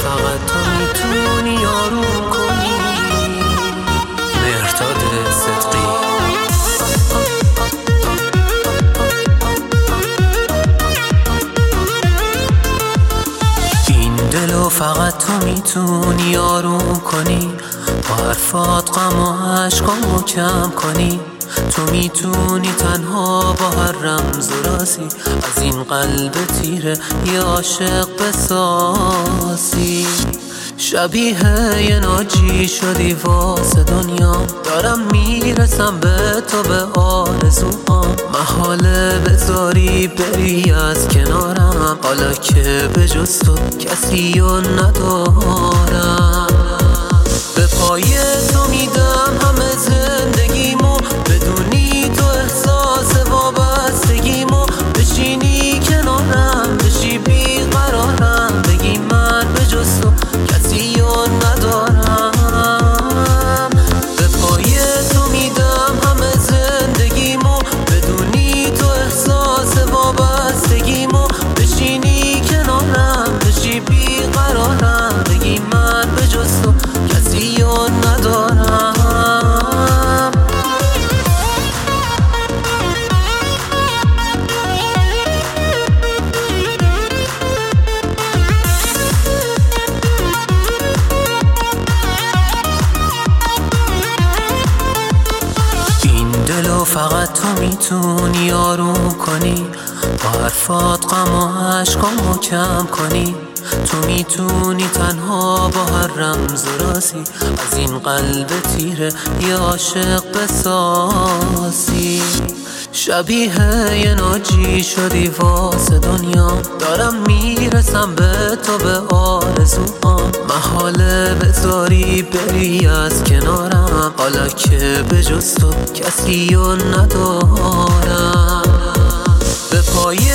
فقط تو میتونی آروم کنی. مهرداد صدقی. این دلو فقط تو میتونی آروم کنی، با حرفات غم و عشقامو کم کنی. تو میتونی تنها با هر رمز و رازی از این قلب تیره یه عاشق بسازی. شبیه یه ناجی شدی واسه دنیا، دارم میرسم به تو به آرزوام. محاله بذاری بری از کنارم، حالا که به جز تو کسی رو ندارم. به پای تو میدم همه زندگیمو، بدونی تو احساس وابستگیمو. بشینی کنارم بشی بیقرارم، بگی من به جز تو کسی رو ندارم. به پای تو میدم همه زندگیمو، بدونی تو احساس وابستگیمو. بشینی کنارم بشی بیقرارم، بگی من به جز تو کسی رو ندارم. این دلو فقط تو میتونی آروم کنی، با حرفات غم و عشقامو کم کنی. تو میتونی تنها با هر رمز و رازی از این قلب تیره یه عاشق بسازی. شبیه یه ناجی شدی واسه دنیا، دارم میرسم به تو به آرزوام. محاله بذاری بری از کنارم، حالا که به جز تو کسی رو ندارم. به پای